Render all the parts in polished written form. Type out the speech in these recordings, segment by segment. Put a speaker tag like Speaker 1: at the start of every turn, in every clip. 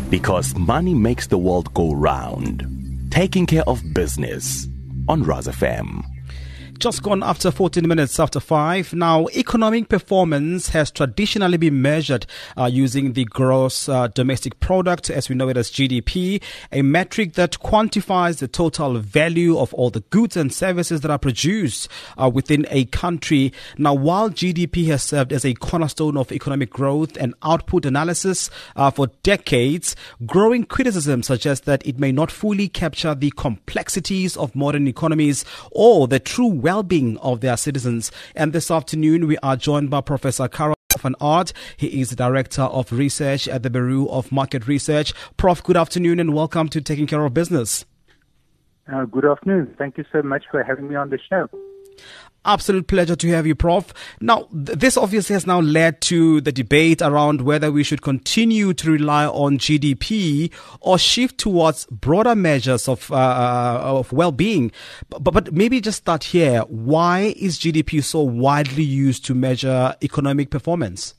Speaker 1: Because money makes the world go round. Taking care of business on Raz FM.
Speaker 2: Just gone after 14 minutes after 5. Now, economic performance has traditionally been measured using the gross domestic product, as we know it as GDP, a metric that quantifies the total value of all the goods and services that are produced within a country. Now, while GDP has served as a cornerstone of economic growth and output analysis for decades, growing criticism suggests that it may not fully capture the complexities of modern economies or the true well-being of their citizens. And this afternoon, we are joined by Professor Karel van Aert. He is the Director of Research at the Bureau of Market Research. Prof, good afternoon and welcome to Taking Care of Business.
Speaker 3: Good afternoon. Thank you so much for having me on the show.
Speaker 2: Absolute pleasure to have you, Prof. Now, this obviously has now led to the debate around whether we should continue to rely on GDP or shift towards broader measures of well-being. But maybe just start here. Why is GDP so widely used to measure economic performance?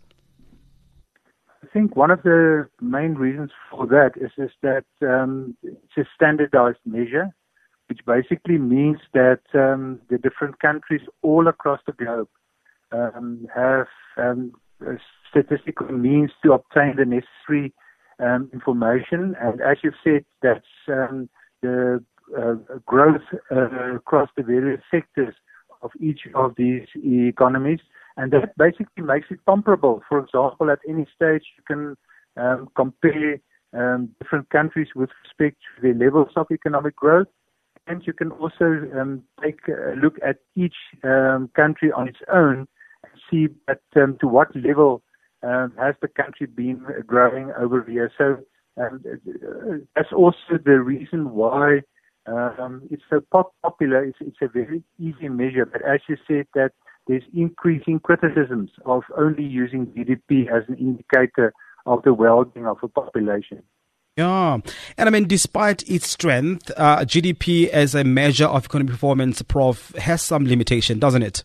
Speaker 3: I think one of the main reasons for that is that it's a standardized measure, which basically means that the different countries all across the globe have statistical means to obtain the necessary information. And as you've said, that's the growth across the various sectors of each of these economies. And that basically makes it comparable. For example, at any stage, you can compare different countries with respect to their levels of economic growth. And you can also take a look at each country on its own and see that to what level has the country been growing over the years. So that's also the reason why it's so popular. It's a very easy measure. But as you said, that there's increasing criticisms of only using GDP as an indicator of the well-being of a population.
Speaker 2: Yeah. And I mean, despite its strength, GDP as a measure of economic performance, Prof, has some limitation, doesn't it?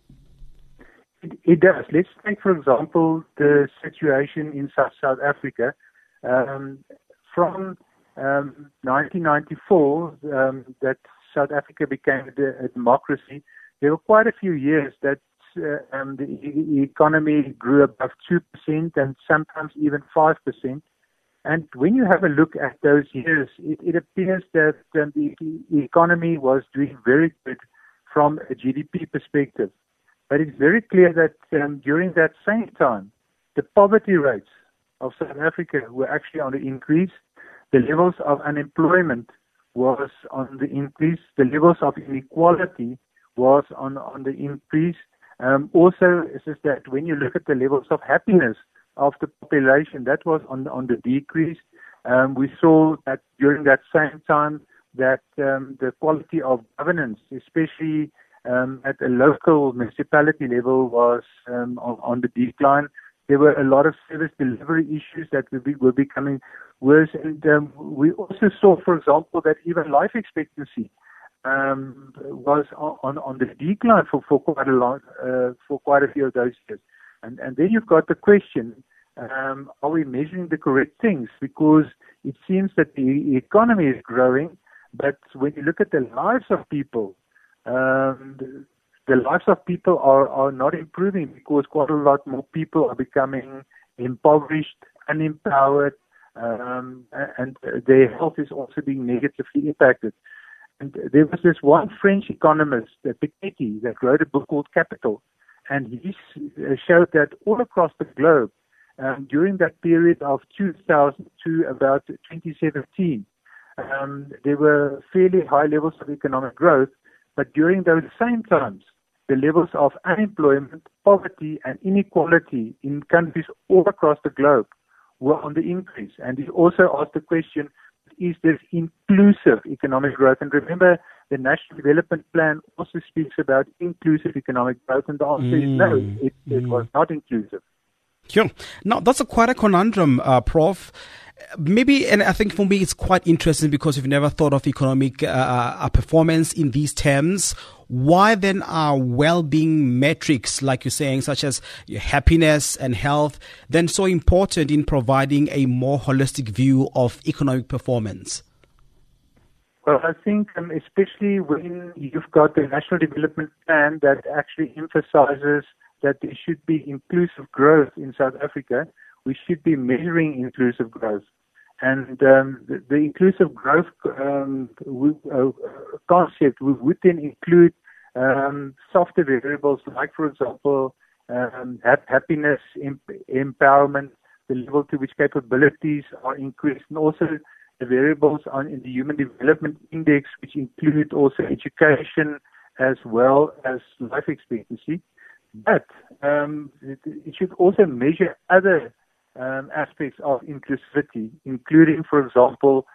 Speaker 3: It does. Let's take, for example, the situation in South Africa. From 1994, that South Africa became a democracy, there were quite a few years that the economy grew above 2% and sometimes even 5%. And when you have a look at those years, it appears that the economy was doing very good from a GDP perspective. But it's very clear that during that same time, the poverty rates of South Africa were actually on the increase. The levels of unemployment was on the increase. The levels of inequality was on the increase. Also, it's just that when you look at the levels of happiness of the population, that was on the decrease. We saw that during that same time that the quality of governance, especially at a local municipality level, was on the decline. There were a lot of service delivery issues that were becoming worse. And we also saw, for example, that even life expectancy was on the decline for quite a few of those years. And then you've got the question, are we measuring the correct things? Because it seems that the economy is growing, but when you look at the lives of people, the lives of people are not improving because quite a lot more people are becoming impoverished, unempowered, and their health is also being negatively impacted. And there was this one French economist, Piketty, that wrote a book called Capital. And he showed that all across the globe, during that period of 2000 to about 2017, there were fairly high levels of economic growth. But during those same times, the levels of unemployment, poverty, and inequality in countries all across the globe were on the increase. And he also asked the question, is this inclusive economic growth? And remember, the National Development Plan also speaks about inclusive economic growth, and the answer is no, it was not inclusive.
Speaker 2: Sure. Now, that's quite a conundrum, Prof. maybe, and I think for me it's quite interesting because we've never thought of economic performance in these terms. Why then are well-being metrics, like you're saying, such as your happiness and health, then so important in providing a more holistic view of economic performance?
Speaker 3: Well, I think especially when you've got the National Development Plan that actually emphasizes that there should be inclusive growth in South Africa, we should be measuring inclusive growth. And the inclusive growth concept would then include softer variables like, for example, happiness, empowerment, the level to which capabilities are increased, and also the variables in the Human Development Index, which include also education as well as life expectancy. But it should also measure other aspects of inclusivity, including, for example,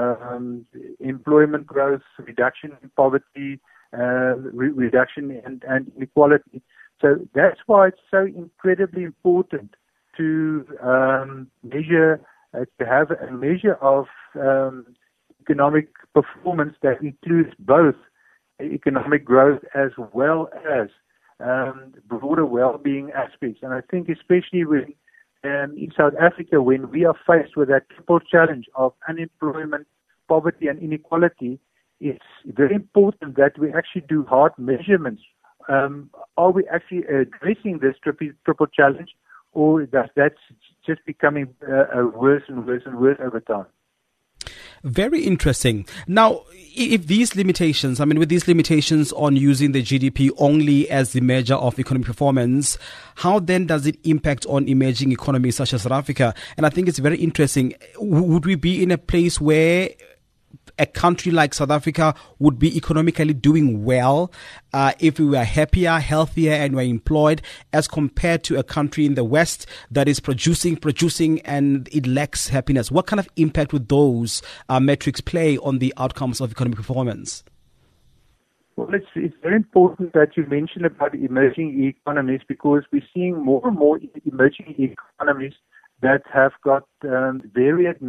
Speaker 3: employment growth, reduction in poverty, reduction and inequality. So that's why it's so incredibly important to measure, to have a measure of economic performance that includes both economic growth as well as broader well-being aspects. And I think especially when in South Africa, when we are faced with that triple challenge of unemployment, poverty, and inequality, it's very important that we actually do hard measurements. Are we actually addressing this triple challenge, or does that just becoming worse and worse and worse over time?
Speaker 2: Very interesting. Now, if these limitations, with these limitations on using the GDP only as the measure of economic performance, how then does it impact on emerging economies such as South Africa? And I think it's very interesting. Would we be in a place where a country like South Africa would be economically doing well if we were happier, healthier, and were employed, as compared to a country in the West that is producing, and it lacks happiness? What kind of impact would those metrics play on the outcomes of economic performance?
Speaker 3: Well, it's very important that you mention about emerging economies, because we're seeing more and more emerging economies that have got varied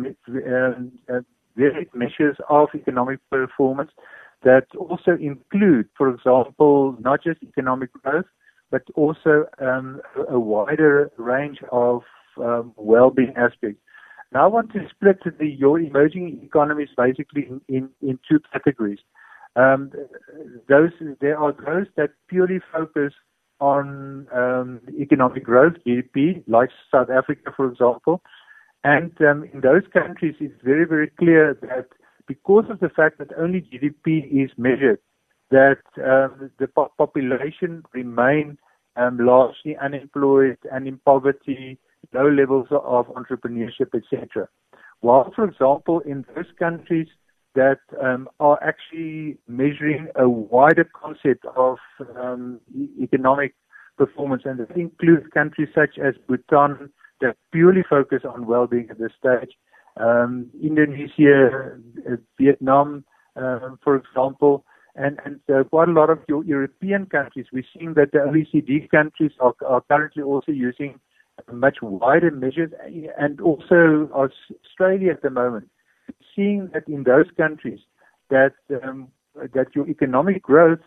Speaker 3: measures of economic performance that also include, for example, not just economic growth, but also a wider range of well-being aspects. Now I want to split your emerging economies basically in two categories. There are those that purely focus on economic growth, GDP, like South Africa, for example. And in those countries, it's very, very clear that because of the fact that only GDP is measured, that the population remain largely unemployed and in poverty, low levels of entrepreneurship, etc. While, for example, in those countries that are actually measuring a wider concept of economic performance, and that includes countries such as Bhutan, that purely focus on well-being at this stage. Indonesia, Vietnam, for example, and quite a lot of European countries. We're seeing that the OECD countries are currently also using much wider measures, and also Australia at the moment. Seeing that in those countries that your economic growth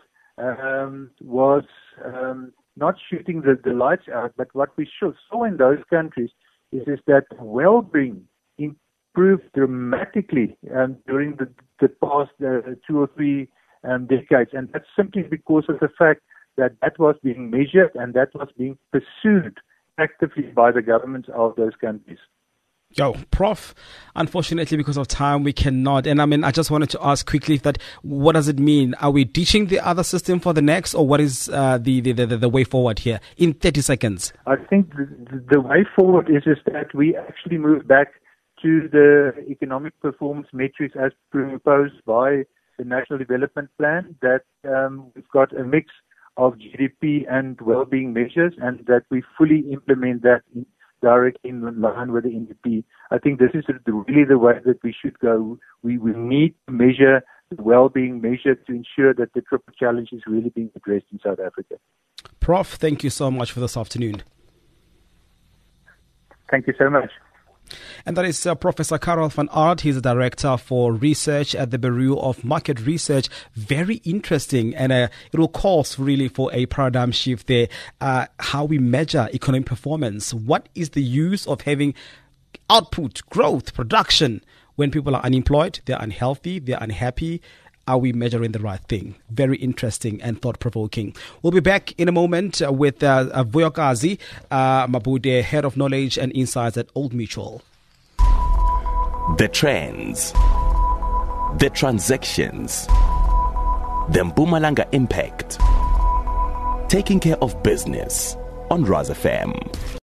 Speaker 3: was not shooting the lights out, but what we saw in those countries is that well-being improved dramatically during the past 2 or 3 decades, and that's simply because of the fact that was being measured and that was being pursued actively by the governments of those countries.
Speaker 2: Prof, unfortunately, because of time, we cannot. And I just wanted to ask quickly what does it mean? Are we ditching the other system for the next, or what is the way forward here in 30 seconds?
Speaker 3: I think the way forward is that we actually move back to the economic performance metrics as proposed by the National Development Plan, that we've got a mix of GDP and well-being measures, and that we fully implement that directly in line with the NDP. I think this is really the way that we should go. We need to measure the well-being measure to ensure that the triple challenge is really being addressed in South Africa.
Speaker 2: Prof, thank you so much for this afternoon.
Speaker 3: Thank you so much.
Speaker 2: And that is Professor Karel van Aert. He's the Director for Research at the Bureau of Market Research. Very interesting, and it will cause really for a paradigm shift there. How we measure economic performance. What is the use of having output, growth, production when people are unemployed, they're unhealthy, they're unhappy? Are we measuring the right thing? Very interesting and thought-provoking. We'll be back in a moment with Vuyokazi Mabude, Head of Knowledge and Insights at Old Mutual.
Speaker 1: The trends, the transactions, the Mpumalanga impact. Taking care of business on Raz FM.